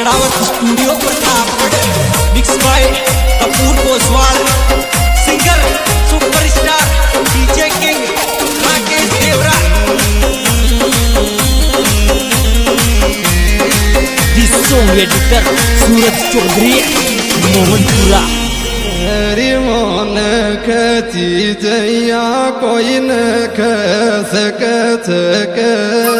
Amravat studio Pratapgarh. Mix by Kapoor Poswal. Singer superstar DJ king Rakesh Devra. This song editor Suraj Chaudhary Mohanpura. हरी मोन खची जैया कोई न खस के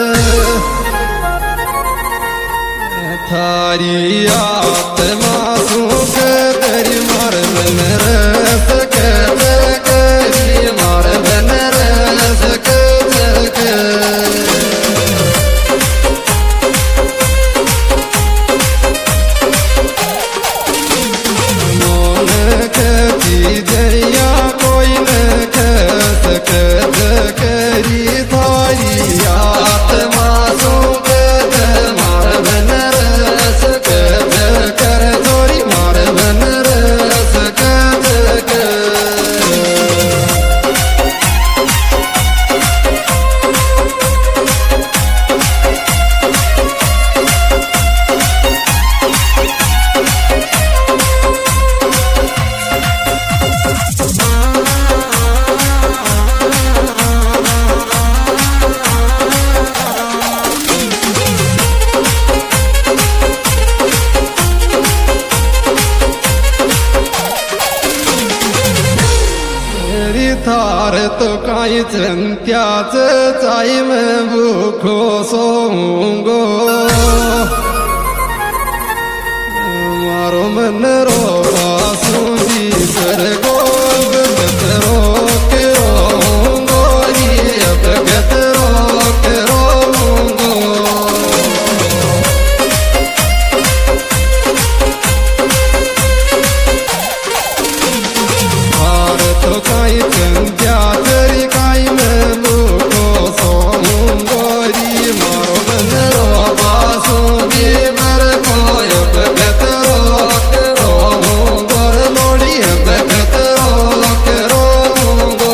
थारी आत्मा सुख तेरी मार बन रस के मार बन रस के मोन खची जैया कोई न खस करी थारी आत्मा सुख मार बन थार तो काई चंत्याच चाई में भूखो सोऊंगो मारो मन रो बासूंदी सर गोल रोक रोऊंगो अब गत रोक रोऊंगो थार तो काई चंत्या तेरी काई में भूखो सोऊंगोरी मारो मन रो बासूंदी मर को अब गत रोक रोऊंगो लोड़ी अब गत रोक रोऊंगो।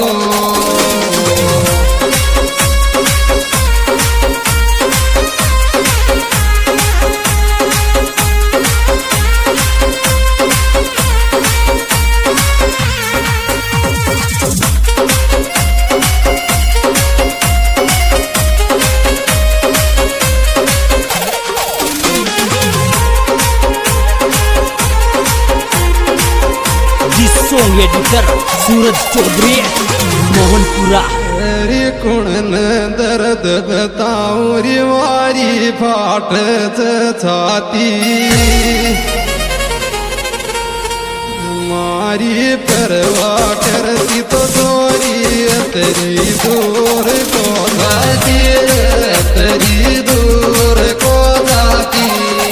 Song editor Suraj Chaudhary Mohanpura. री कुण दर्द बताऊं री मारी फाट छाती मारी परवाह करती तो सोरी तेरी दूर को जाती तेरी दूर को जाती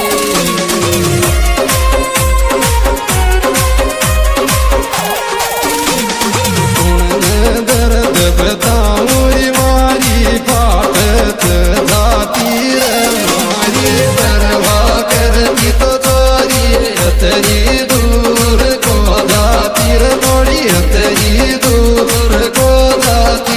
बताऊं मारी फाट जाती रे मारी परवाह करती तो चोरी तेरी दूर को जाती रे मोड़ी तेरी दूर को जाती।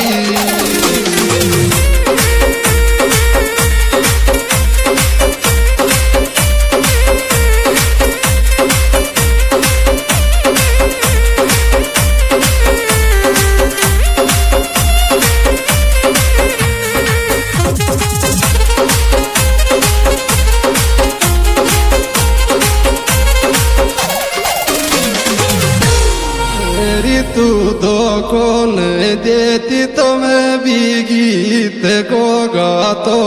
तू दो कौन देती तो मैं भी गीत को गातो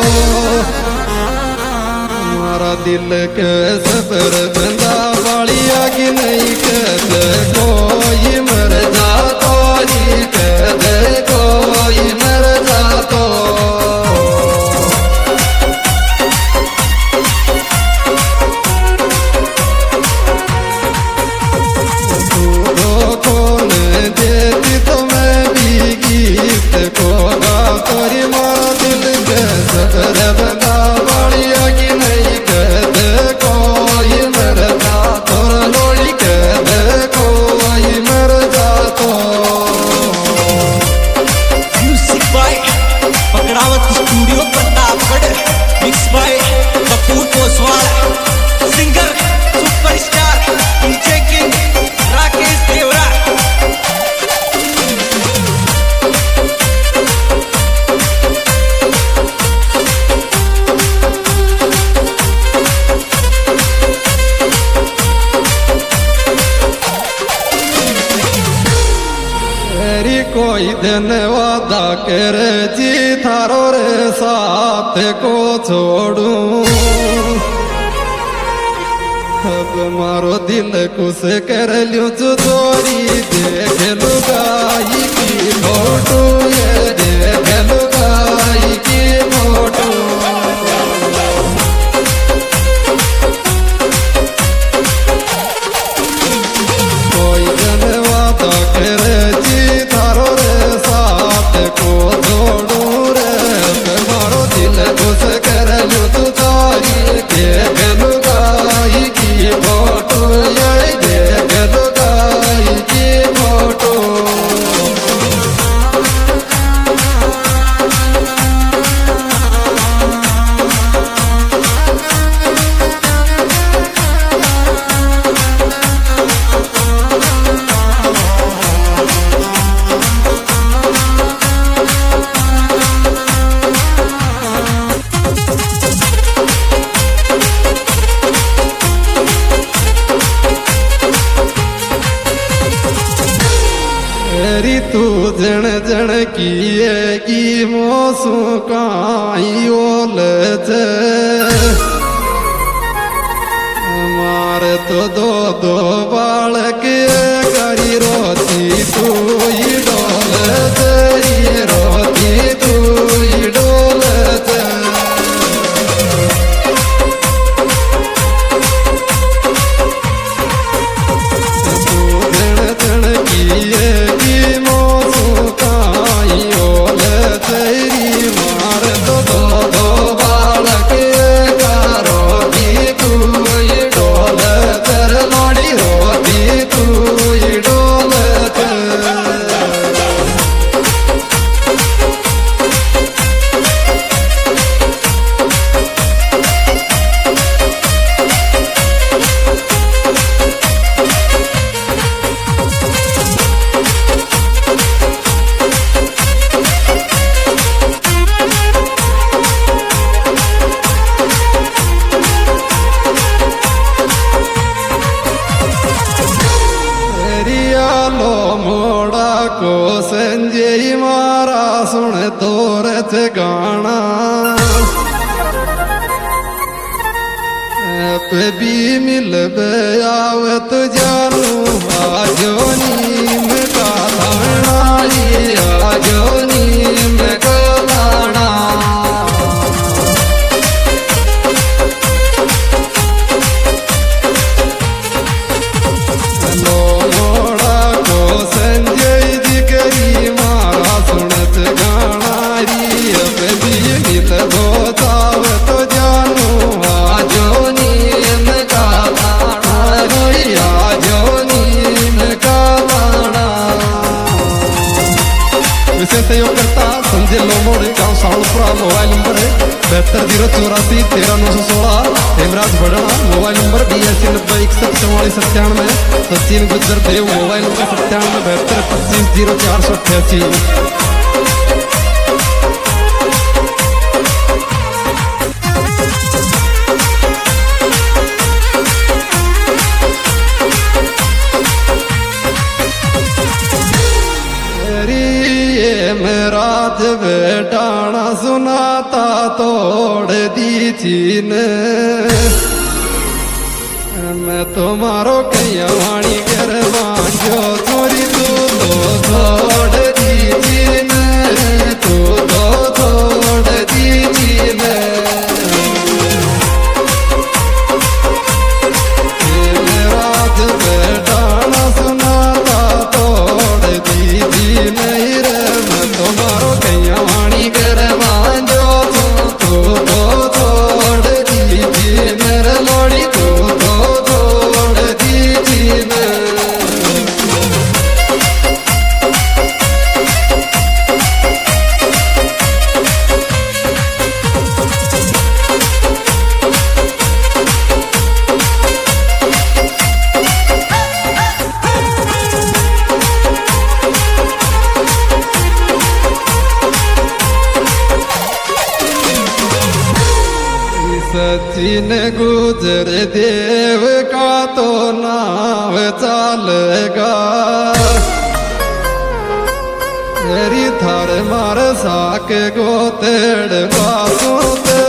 हमारा दिल के सबर बंदा बाड़िया की नहीं कहते कोई मर जातो ही कहते कोई मर जातो। देती तो मैं भी गीत को गातोरी मारा दिल के सबर बंदा बाड़िया की नहीं कहते कोई मर जातो लोड़ी कहते कोई मर जातो। कर जी थारो रे साथ को छोड़ूं अब मारो दिल कुछ कर लियो चोरी देख लुगाई की फोटो ये देख लुगाई की फोटो कोई जनवा तो कर जी थारो रे साथ को छोड़ूं रे मारो दिल कुछ कर लियो चोरी देख लुगाई की फोटो ये देख लुगाई की फोटो री तू जण जण की मोसू काई ओल मारे तो दो दो बालक करी रोती तू ही डोल रोती तू ही डोल को संजय मारा सुन तोरथ गाना पे भी मिल आवत जानू आजो नीम का लाना आजो नीम का लाना सहयोग करता संजय लोमोड़े गांव सावलपुरा मोबाइल नंबर है 720483 Hemraj Badna mobile number 8290614497 Sachin Gujjar Dev mobile number 9772250488 Raj बेटाना सुनाता तोड़ दी चीन मैं तुम्हारो कैया वाणी कर मांझो चोरी तू तो तोड़ दी चीन तू तो तोड़ दी चीन राज बेटाना सुनाता तोड़ दी चीन तुम्हारो कैया वाणी कर मांझो तू तो तोड़ दीजिए मेरे लोड़ी तू तो तोड़ दीजिए सचिन गुजर देव का तो नाव चालेगा तेरी थार मार साके गोतेड़ बासों ते